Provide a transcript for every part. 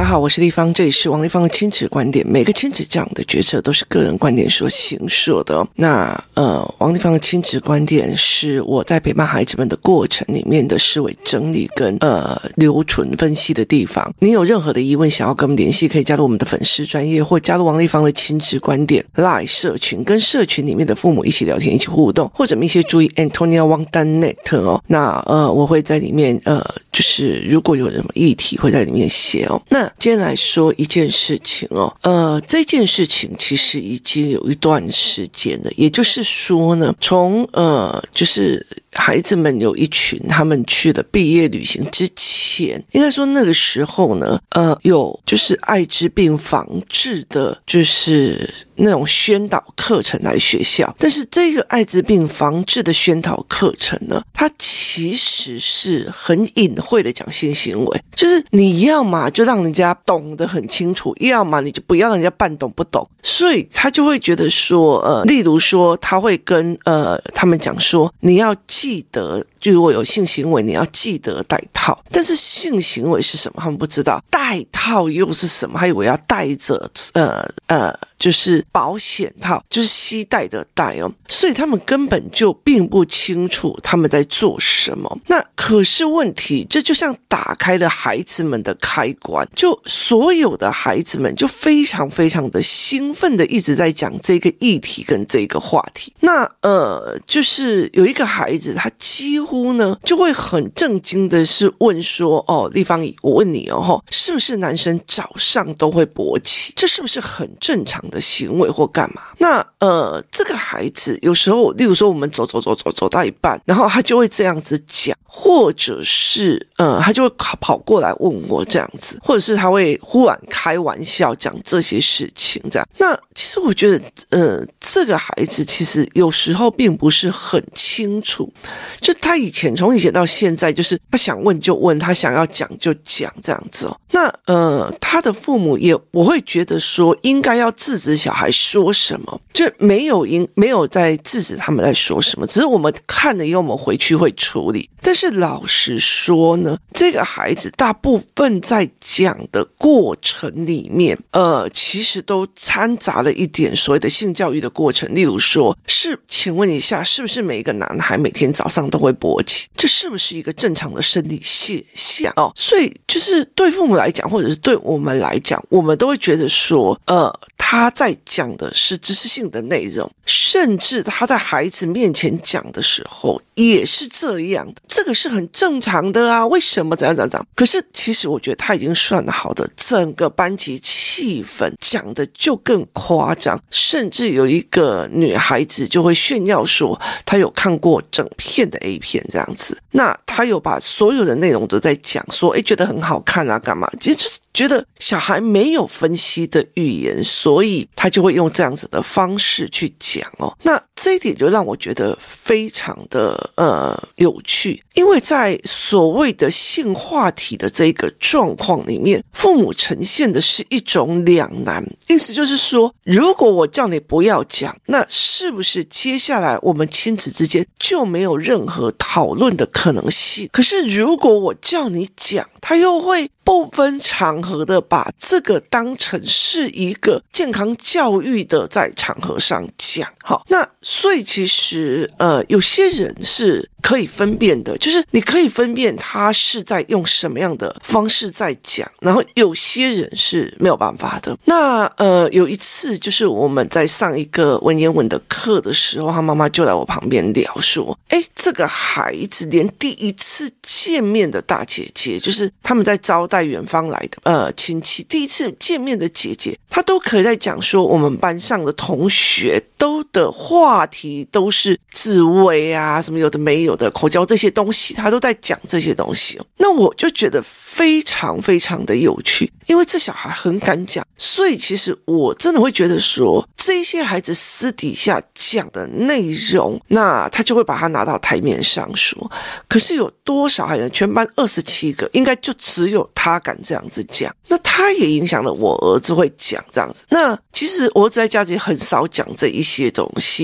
好，我是立方，这里是王立方的亲子观点。每个亲子这样的决策都是个人观点所形塑的哦。那王立方的亲子观点是我在陪伴孩子们的过程里面的思维整理跟留存分析的地方。你有任何的疑问想要跟我们联系，可以加入我们的粉丝专页，或加入王立方的亲子观点 LINE 社群，跟社群里面的父母一起聊天，一起互动，或者密切注意 AntoniaWang.net 哦。那我会在里面就是如果有什么议题会在里面写哦。那今天来说一件事情哦，这件事情其实已经有一段时间了，也就是说呢，从就是孩子们有一群他们去了毕业旅行之前，应该说那个时候呢，有就是艾滋病防治的，就是那种宣导课程来学校。但是这个艾滋病防治的宣导课程呢，它其实是很隐晦的讲性行为，就是你要嘛就让人家懂得很清楚，要嘛你就不要人家半懂不懂。所以他就会觉得说，例如说他会跟他们讲说，你要记得，就如果有性行为，你要记得戴套。但是性行为是什么，他们不知道，戴套又是什么，还以为要戴着就是保险套，就是携带的带哦。所以他们根本就并不清楚他们在做什么。那可是问题，这就像打开了孩子们的开关，就所有的孩子们就非常非常的兴奋的一直在讲这个议题跟这个话题。那就是有一个孩子，他几乎呢就会很震惊的是问说，立方姨，我问你哦，是不是男生早上都会勃起？这是不是很正常的行为或干嘛？那这个孩子有时候，例如说我们走到一半，然后他就会这样子讲，或者是他就会跑过来问我这样子，或者是他会忽然开玩笑讲这些事情这样。那其实我觉得这个孩子其实有时候并不是很清楚，就他从以前到现在，就是他想问就问，他想要讲就讲这样子哦。那他的父母也，我会觉得说应该要制止小孩说什么，就没有在制止他们在说什么，只是我们看了以后我们回去会处理。但是老实说呢，这个孩子大部分在讲的过程里面其实都掺杂了一点所谓的性教育的过程。例如说，请问一下，是不是每一个男孩每天早上都会勃起？这是不是一个正常的生理现象哦？所以就是对父母来讲，或者是对我们来讲，我们都会觉得说他在讲的是知识性的内容，甚至他在孩子面前讲的时候也是这样的，这个是很正常的啊，为什么怎样？可是其实我觉得他已经算好的，整个班级气氛讲的就更夸张，甚至有一个女孩子就会炫耀说她有看过整片的 A 片这样子，那她有把所有的内容都在讲说，觉得很好看啊干嘛，其实就是觉得小孩没有分析的语言，所以他就会用这样子的方式去讲哦。那这一点就让我觉得非常的有趣，因为在所谓的性话题的这个状况里面，父母呈现的是一种两难，意思就是说，如果我叫你不要讲，那是不是接下来我们亲子之间就没有任何讨论的可能性？可是如果我叫你讲，他又会不分场合的把这个当成是一个健康教育的在场合上讲。好，那所以其实有些人是可以分辨的，就是你可以分辨他是在用什么样的方式在讲，然后有些人是没有办法的。那有一次就是我们在上一个文言文的课的时候，他妈妈就来我旁边聊说，这个孩子连第一次见面的大姐姐，就是他们在招待远方来的亲戚，第一次见面的姐姐，她都可以在讲说我们班上的同学都的话题都是自慰啊，什么有的没有的口交这些东西，她都在讲这些东西哦。那我就觉得非常非常的有趣，因为这小孩很敢讲，所以其实我真的会觉得说，这些孩子私底下讲的内容，那他就会把它拿到台面上说。可是有多少孩子，全班27个，应该就只有他敢这样子讲，那他也影响了我儿子会讲这样子。那其实我儿子在家里很少讲这一些东西，因为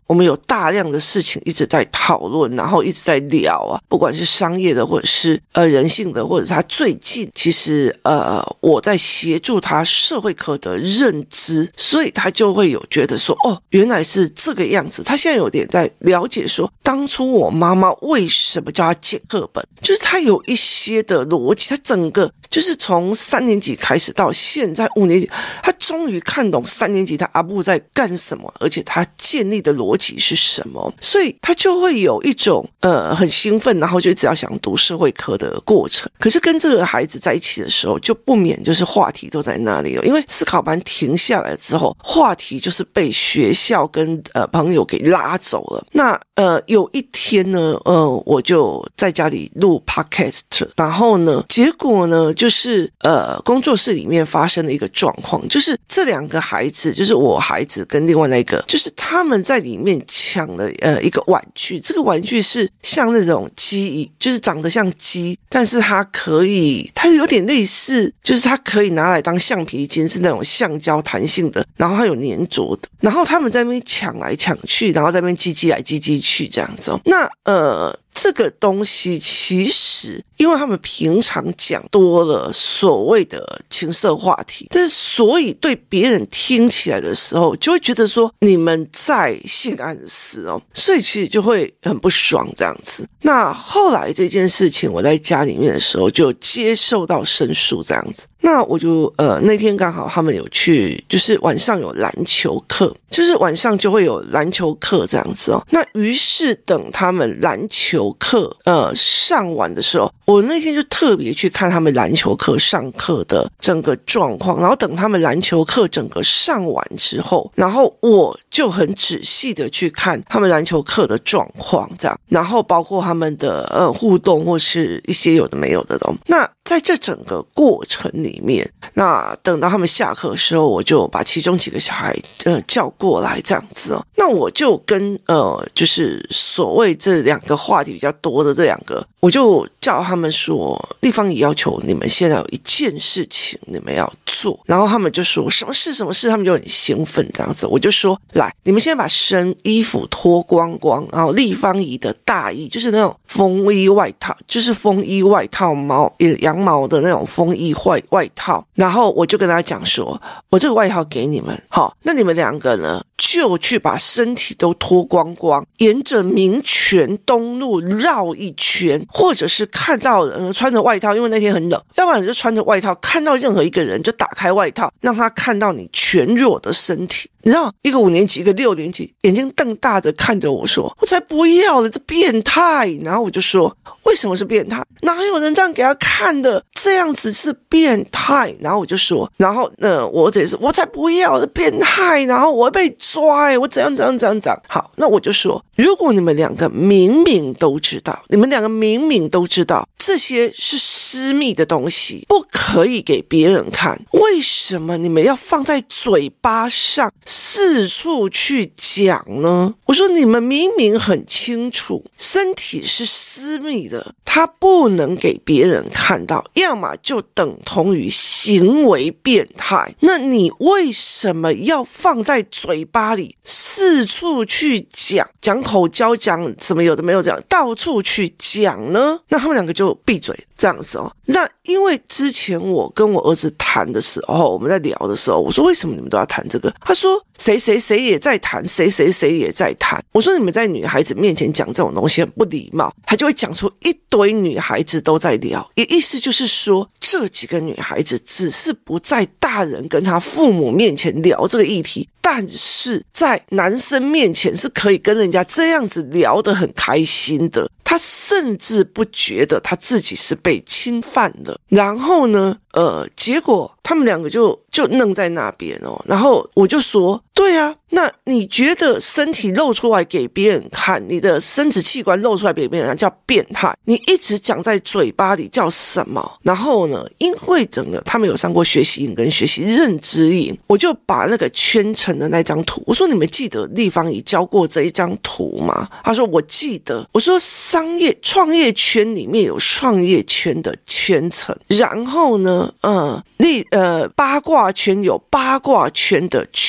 我们有大量的事情一直在讨论，然后一直在聊啊，不管是商业的，或者是人性的，或者是他最近其实我在协助他社会科的认知，所以他就会有觉得说，哦，原来是这个样子。他现在有点在了解说，当初我妈妈为什么叫他捡课本，就是他有一些的逻辑，他整个就是从3年级开始到现在5年级，他终于看懂3年级他阿布在干什么，而且他建立的逻辑是什么，所以他就会有一种很兴奋，然后就只要想读社会科的过程。可是跟这个孩子在一起的时候，就不免就是话题都在那里了，因为思考班停下来之后，话题就是被学校跟朋友给拉走了。那有一天呢，我就在家里录 podcast， 然后呢，结果呢，就是工作室里面发生了一个状况，就是这2个孩子，就是我孩子跟另外那个，就是他们在里面抢了一个玩具，这个玩具是像那种鸡，就是长得像鸡，但是它有点类似，就是它可以拿来当橡皮筋，是那种橡胶弹性的，然后它有粘着的，然后他们在那边抢来抢去，然后在那边叽来叽去这样子。那这个东西其实因为他们平常讲多了所谓的情色话题，但是所以对别人听起来的时候就会觉得说你们在性暗示哦，所以其实就会很不爽这样子。那后来这件事情我在家里面的时候就接受到申诉这样子，那我就那天刚好他们有去，就是晚上有篮球课，就是晚上就会有篮球课这样子哦。那于是等他们篮球课上完的时候，我那天就特别去看他们篮球课上课的整个状况，然后等他们篮球课整个上完之后，然后我就很仔细的去看他们篮球课的状况这样，然后包括他们的互动或是一些有的没有的东西。那在这整个过程里面，那等到他们下课的时候，我就把其中几个小孩叫过来这样子哦。那我就跟就是所谓这2个话题比较多的这2个，我就叫他们说，立方也要求你们现在有一件事情你们要做，然后他们就说什么事，他们就很兴奋这样子。我就说，来，你们现在把身衣服脱光光，然后立方姨的大衣，就是那种风衣外套，就是风衣外套羊毛的那种风衣外套，然后我就跟他讲说，我这个外套给你们，好，那你们2个呢就去把身体都脱光光，沿着民权东路绕一圈，或者是看到穿着外套，因为那天很冷，要不然你就穿着外套，看到任何一个人就打开外套，让他看到你全裸的身体。你知道，一个5年级，一个6年级，眼睛瞪大着看着我说，我才不要了，这变态。然后我就说，为什么是变态？哪有人这样给他看的？这样子是变态。然后我就说，然后我儿子也是，我才不要，这变态。然后我会被抓，我怎样。好，那我就说，如果你们2个明明都知道，这些是私密的东西，不可以给别人看，为什么你们要放在嘴巴上四处去讲呢？我说你们明明很清楚，身体是私密的，它不能给别人看到，要么就等同于行为变态。那你为什么要放在嘴巴里四处去讲口交，讲什么有的没有讲，到处去讲呢？那他们2个就闭嘴这样子哦。那因为之前我跟我儿子谈的时候，我们在聊的时候，我说为什么你们都要谈这个？他说谁也在谈，谁也在谈。我说你们在女孩子面前讲这种东西很不礼貌，他就会讲出一堆女孩子都在聊，也意思就是说这几个女孩子只是不在大人跟他父母面前聊这个议题，但是在男生面前是可以跟人家这样子聊得很开心的。他甚至不觉得他自己是被侵犯的。然后呢结果他们2个就愣在那边哦。然后我就说，对啊，那你觉得身体露出来给别人看，你的生殖器官露出来给别人看叫变态，你一直讲在嘴巴里叫什么？然后呢，因为整个他们有上过学习营跟学习认知营，我就把那个圈成的那张图，我说你们记得立方已教过这一张图吗？他说我记得。我说商业创业圈里面有创业圈的圈层，然后呢八卦圈有八卦圈的圈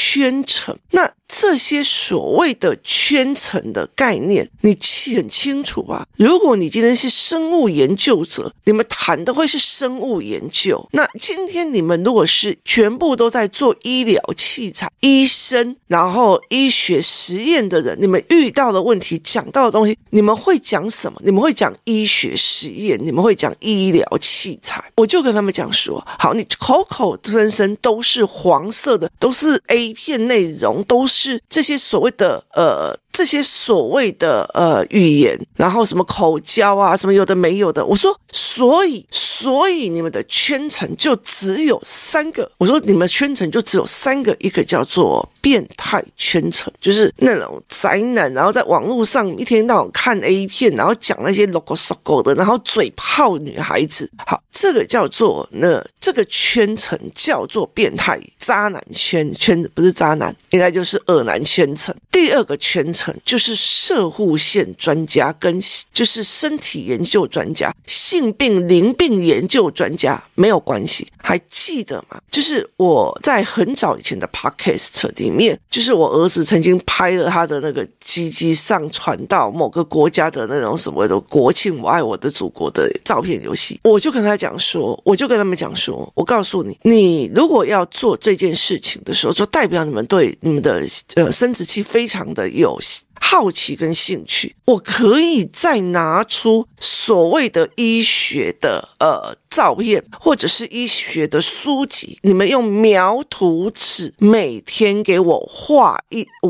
圈层。那这些所谓的圈层的概念，你很清楚吧？如果你今天是生物研究者，你们谈的会是生物研究。那今天你们如果是全部都在做医疗器材、医生，然后医学实验的人，你们遇到的问题、讲到的东西，你们会讲什么？你们会讲医学实验，你们会讲医疗器材。我就跟他们讲说，好，你口口声声都是黄色的，都是 A 片内容，都是这些所谓的语言，然后什么口交啊，什么有的没有的。我说，所以你们的圈层就只有3个。我说你们圈层就只有3个，一个叫做变态圈层，就是那种宅男，然后在网络上一天到晚看 A 片，然后讲那些 logo sogo 的，然后嘴炮女孩子。好，这个叫做这个圈层叫做变态渣男圈子，不是渣男，应该就是恶男圈层。第2个圈层就是摄护腺专家跟就是身体研究专家、性病灵病研究专家，没有关系。还记得吗？就是我在很早以前的 podcast 里面，就是我儿子曾经拍了他的那个鸡鸡上传到某个国家的那种什么的国庆我爱我的祖国的照片游戏。我就跟他们讲说，我告诉你，你如果要做这件事情的时候，就代表你们对你们的生殖器非常的有好奇跟兴趣。我可以再拿出所谓的医学的照片，或者是医学的书籍，你们用描图纸每天给我画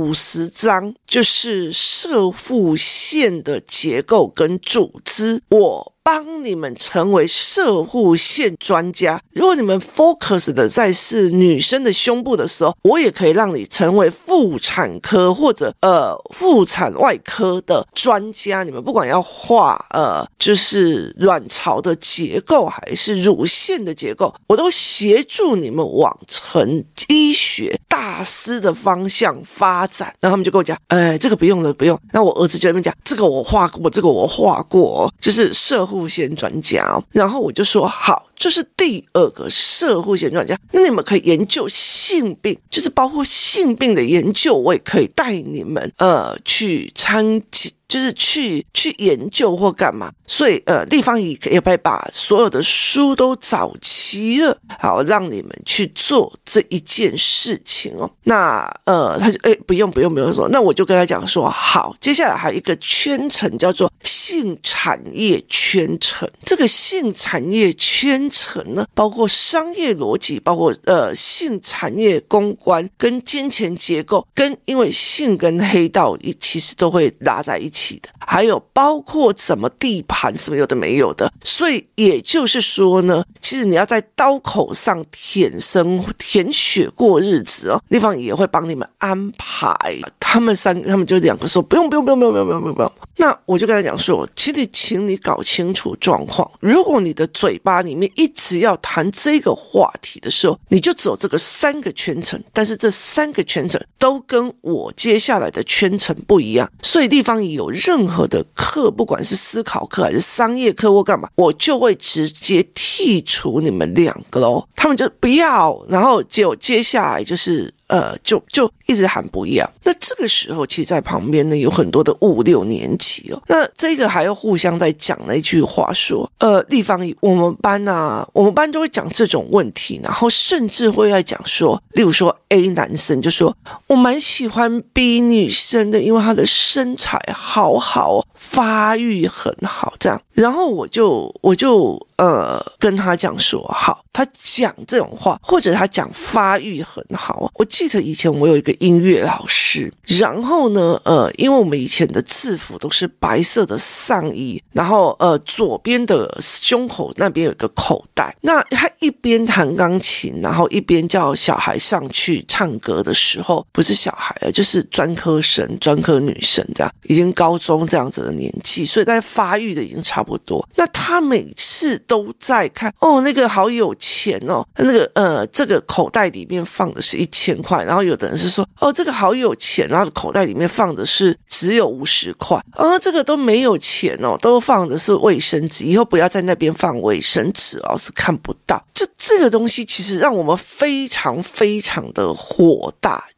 50张，就是摄护腺的结构跟组织，我帮你们成为摄护腺专家。如果你们 focus 的在是女生的胸部的时候，我也可以让你成为妇产科或者妇产外科的专家。你们不管要画就是卵巢的结构还是乳腺的结构，我都协助你们往成医学大师的方向发展。然后他们就跟我讲，这个不用了，不用。那我儿子就在那边讲，这个我画过，就是摄护腺专家哦。然后我就说好，这是第2个摄护腺专家。那你们可以研究性病，就是包括性病的研究，我也可以带你们去就是去研究或干嘛。所以地方也可以把所有的书都找齐了，好让你们去做这一件事情哦。那他就不用说，那我就跟他讲说好，接下来还有一个圈层叫做性产业圈层。这个性产业圈层呢，包括商业逻辑，包括性产业公关跟金钱结构，跟因为性跟黑道其实都会拉在一起的，还有包括怎么地盘什么有的没有的。所以也就是说呢，其实你要在刀口上舔血过日子哦，地方也会帮你们安排。他们就2个说不用。那我就跟他讲说，请你搞清楚状况。如果你的嘴巴里面一直要谈这个话题的时候，你就只有这个3个圈层，但是这3个圈层都跟我接下来的圈层不一样。所以地方也有任何的课，不管是思考课还是商业课或干嘛，我就会直接剔除你们2个咯。他们就不要，然后接下来就是就一直喊不要。那这个时候其实在旁边呢有很多的5、6年级哦，那这个还要互相在讲那句话说，立方我们班都会讲这种问题，然后甚至会在讲说，例如说 A 男生就说我蛮喜欢 B 女生的，因为她的身材好好，发育很好这样。然后我就跟他讲说好，他讲这种话或者他讲发育很好。我记得以前我有一个音乐老师，然后呢因为我们以前的制服都是白色的上衣，然后左边的胸口那边有一个口袋，那他一边弹钢琴，然后一边叫小孩上去唱歌的时候，不是小孩就是专科女生这样，已经高中这样子的年纪，所以在发育的已经差不多。那他每次都在看那个好有钱哦，那个这个口袋里面放的是1000块，然后有的人是说这个好有钱，然后口袋里面放的是只有50块，这个都没有钱哦，都放的是卫生纸，以后不要在那边放卫生纸哦，是看不到。这个东西其实让我们非常非常的火大，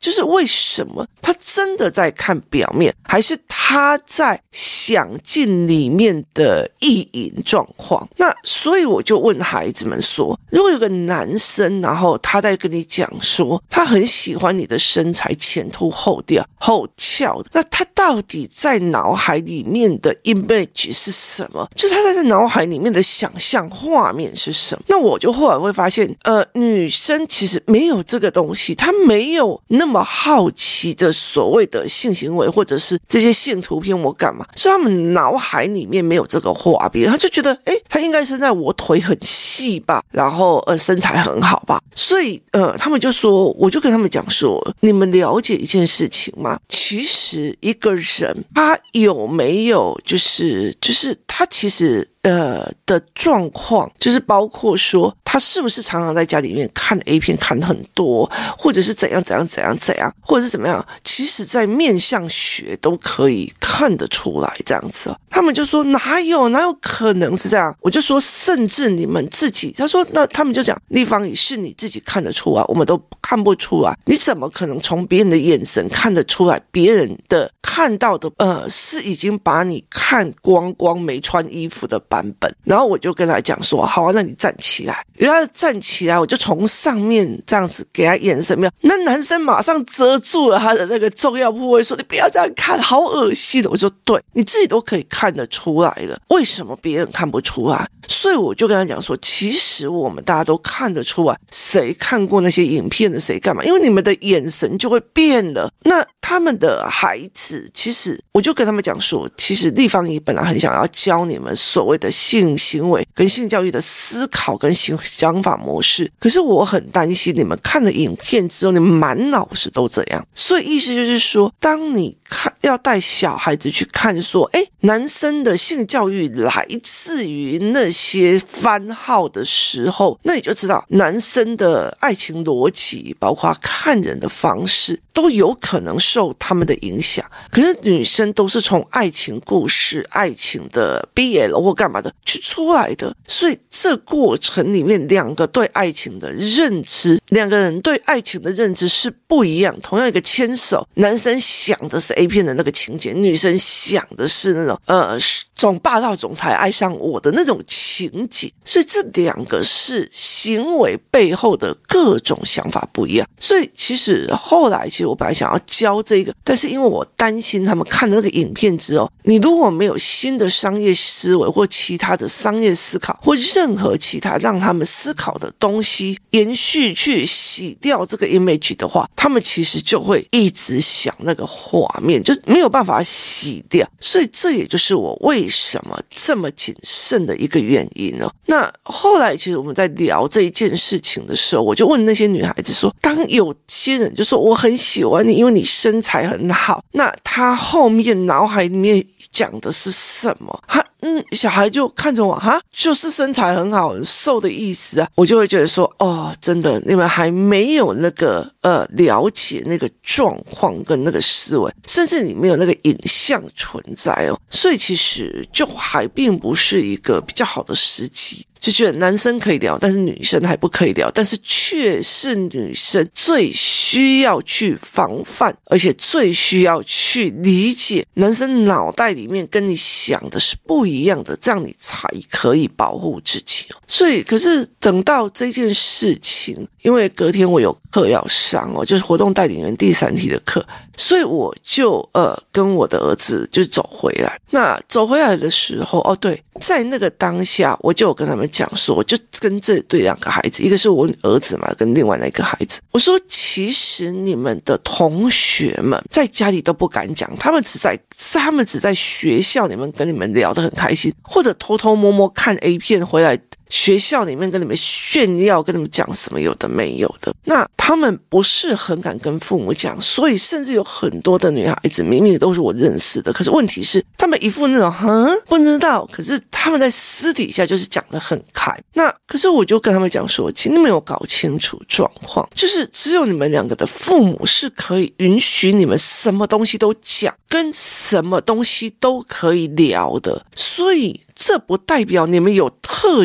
就是为什么他真的在看表面，还是他在想尽里面的意淫状况？那所以我就问孩子们说，如果有个男生，然后他在跟你讲说他很喜欢你的身材前凸后翘的，那他到底在脑海里面的 image 是什么？就是他在脑海里面的想象画面是什么？那我就后来会发现，女生其实没有这个东西，她没有那么好奇的所谓的性行为或者是这些性图片我干嘛，所以他们脑海里面没有这个画面，他就觉得他应该是在我腿很细吧，然后身材很好吧，所以他们就说，我就跟他们讲说，你们了解一件事情吗？其实一个人他有没有就是他其实的状况，就是包括说他是不是常常在家里面看 A 片看很多，或者是怎样，或者是怎么样，其实在面相学都可以看得出来这样子哦。他们就说哪有可能是这样？我就说甚至你们自己，他说那他们就讲立方体是你自己看得出来，我们都看不出来，你怎么可能从别人的眼神看得出来别人的看到的是已经把你看光没穿衣服的版本？然后我就跟他讲说，好啊，那你站起来。然后站起来，我就从上面这样子给他眼神，没有，那男生马上遮住了他的那个重要部位，说你不要这样看，好恶心的。我说对，你自己都可以看得出来了，为什么别人看不出来？所以我就跟他讲说，其实我们大家都看得出来，谁看过那些影片的谁干嘛，因为你们的眼神就会变了。那他们的孩子，其实我就跟他们讲说，其实立方体本来很想要教你们所谓的性行为跟性教育的思考跟想法模式，可是我很担心你们看了影片之后，你们满脑子都这样。所以意思就是说，当你要带小孩子去看说，男生的性教育来自于那些番号的时候，那你就知道男生的爱情逻辑，包括看人的方式，都有可能受他们的影响。可是女生都是从爱情故事、爱情的 BL 或干嘛的去出来的，所以这过程里面两个对爱情的认知，两个人对爱情的认知是不一样。同样一个牵手，男生想的是 A 片的那个情节，女生想的是那种总霸道总裁爱上我的那种情节，所以这两个是行为背后的各种想法不一样。所以其实后来我本来想要教这个，但是因为我担心他们看了那个影片之后，你如果没有新的商业思维或其他的商业思考或任何其他让他们思考的东西延续去洗掉这个 image 的话，他们其实就会一直想那个画面，就没有办法洗掉。所以这也就是我为什么这么谨慎的一个原因哦。那后来其实我们在聊这一件事情的时候，我就问那些女孩子说，当有些人就说我很喜欢你，因为你身材很好，那他后面脑海里面讲的是什么？小孩就看着我，就是身材很好很瘦的意思啊。我就会觉得说，真的你们还没有那个了解那个状况跟那个思维，甚至你没有那个影像存在哦，所以其实就还并不是一个比较好的时机。就觉得男生可以聊，但是女生还不可以聊，但是却是女生最需要去防范，而且最需要去理解男生脑袋里面跟你想的是不一样的，这样你才可以保护自己哦。所以可是等到这件事情，因为隔天我有课要上哦，就是活动带领员第3题的课，所以我就跟我的儿子就走回来。那走回来的时候，对，在那个当下我就有跟他们讲说，我就跟这对两个孩子，一个是我儿子嘛，跟另外那个孩子，我说其实你们的同学们在家里都不敢讲，他们只在学校里面跟你们聊得很开心，或者偷偷摸摸看 A 片回来学校里面跟你们炫耀，跟你们讲什么有的没有的，那他们不是很敢跟父母讲，所以甚至有很多的女孩子明明都是我认识的，可是问题是他们一副那种不知道，可是他们在私底下就是讲得很开。那可是我就跟他们讲说，其实你们有搞清楚状况，就是只有你们两个的父母是可以允许你们什么东西都讲，跟什么东西都可以聊的，所以这不代表你们有特权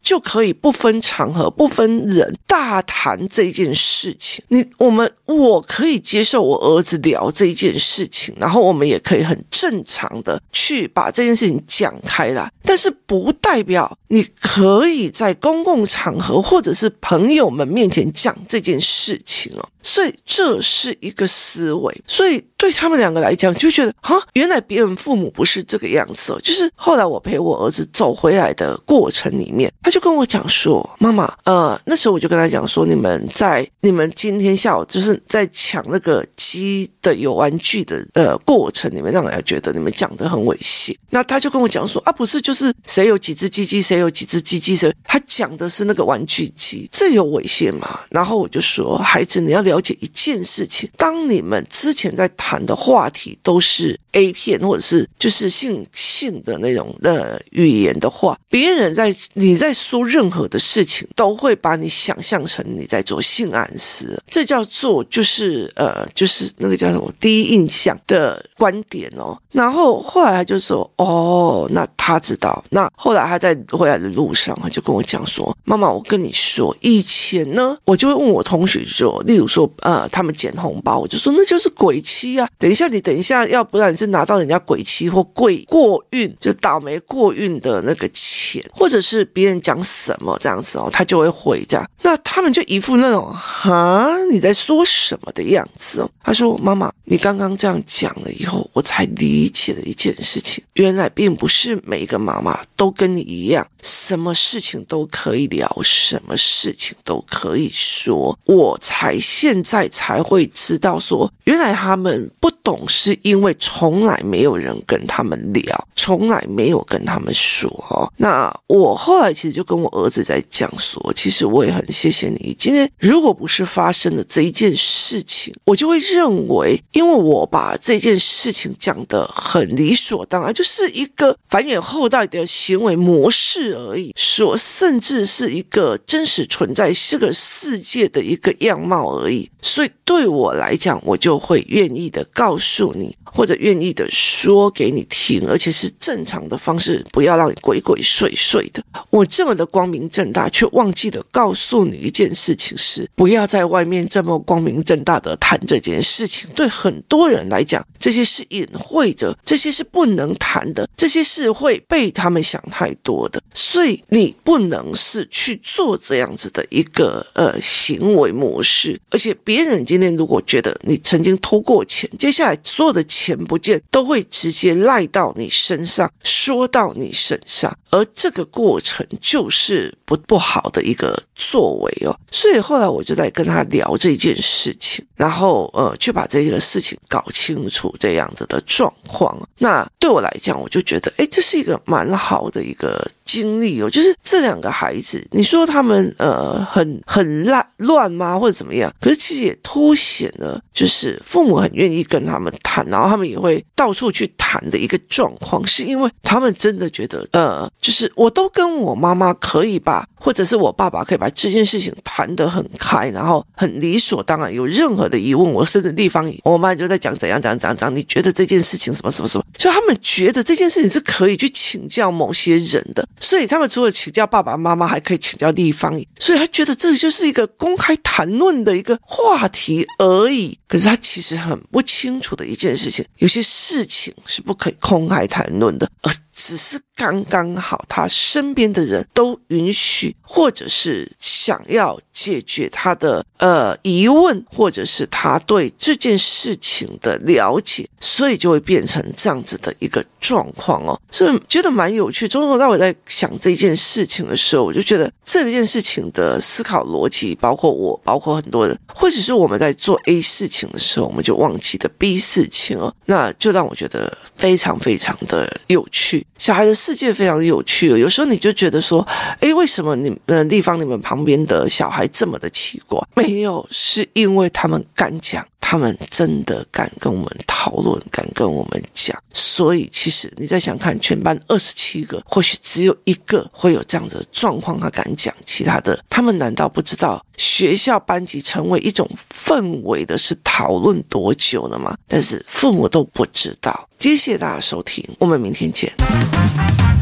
就可以不分场合、不分人大谈这件事情。我可以接受我儿子聊这一件事情，然后我们也可以很正常的去把这件事情讲开来，但是不代表你可以在公共场合或者是朋友们面前讲这件事情哦。所以这是一个思维，所以对他们两个来讲就觉得原来别人父母不是这个样子哦。就是后来我陪我儿子走回来的过程里面，他就跟我讲说，妈妈那时候我就跟他讲说，你们今天下午就是在抢那个鸡的有玩具的过程里面，让人家觉得你们讲得很猥亵。那他就跟我讲说不是就是谁有几只鸡鸡，谁有几只鸡鸡，他讲的是那个玩具鸡，这有猥亵吗？然后我就说，孩子，你要了解一件事情，当你们之前在谈的话题都是 A 片或者是就是性的那种语言的话，别人你在说任何的事情都会把你想象成你在做性暗示，这叫做就是那个叫什么第一印象的观点哦。然后后来他就说那他知道。那后来他在回来的路上，他就跟我讲说，妈妈，我跟你说，以前呢我就会问我同学说，例如说他们捡红包，我就说那就是鬼妻啊，等一下要不然是拿到人家鬼妻或过运，就倒霉过运的那个钱，或者是别人讲什么这样子哦，他就会回这样。那他们就一副那种你在说什么的样子哦。他说，妈妈，你刚刚这样讲了以后，我才理解了一件事情，原来并不是每一个妈妈都跟你一样，什么事情都可以聊，什么事情都可以说。我现在才会知道说，原来他们不懂，是因为从来没有人跟他们聊，从来没有跟他们说那我后来其实就跟我儿子在讲说，其实我也很谢谢你，今天如果不是发生了这一件事情，我就会认为，因为我把这件事情讲得很理所当然，就是一个繁衍后代的行为模式而已，甚至是一个真实存在这个世界的一个样貌而已。所以对我来讲，我就会愿意的告诉你，或者愿意的说给你听，而且是正常的方式，不要让你鬼鬼祟祟的。我这么的光明正大，却忘记了告诉你一件事情，是不要在外面这么光明正大的谈这件事情。对很多人来讲，这些是隐晦的，这些是不能谈的，这些是会被他们想太多的。所以你不能是去做这样子的一个行为模式，而且别人今天如果觉得你曾经偷过钱，接下来所有的钱不见都会直接赖到你身上，说到你身上，而这个过程就是不好的一个作为哦。所以后来我就在跟他聊这件事情，然后去把这个事情搞清楚这样子的状况。那对我来讲，我就觉得这是一个蛮好的一个经历哦。就是这两个孩子，你说他们很乱吗，或者怎么样？可是其实也凸显了，就是父母很愿意跟他们谈，然后他们也会到处去谈的一个状况，是因为他们真的觉得就是我都跟我妈妈可以把，或者是我爸爸可以把这件事情谈得很开，然后很理所当然，有任何的疑问，我甚至地方我妈就在讲怎样，你觉得这件事情什么，所以他们觉得这件事情是可以去请教某些人的，所以他们除了请教爸爸妈妈，还可以请教地方，所以他觉得这就是一个公开谈论的一个话题而已。可是他其实很不清楚的一件事情，有些事情是不可以公开谈论的，而只是刚刚好他身边的人都允许，或者是想要解决他的疑问，或者是他对这件事情的了解，所以就会变成这样子的一个状况哦。所以觉得蛮有趣，从头到尾在想这件事情的时候，我就觉得这件事情的思考逻辑，包括我，包括很多人，或者是我们在做 A 事情的时候，我们就忘记了 B 事情哦，那就让我觉得非常非常的有趣。小孩的世界非常有趣哦，有时候你就觉得说，为什么地方你们旁边的小孩这么的奇怪？没有，是因为他们敢讲，他们真的敢跟我们讨论，敢跟我们讲。所以其实你再想看，全班27个，或许只有1个会有这样的状况，他敢讲，其他的他们难道不知道学校班级成为一种氛围的是讨论多久了吗？但是父母都不知道。谢谢大家收听，我们明天见。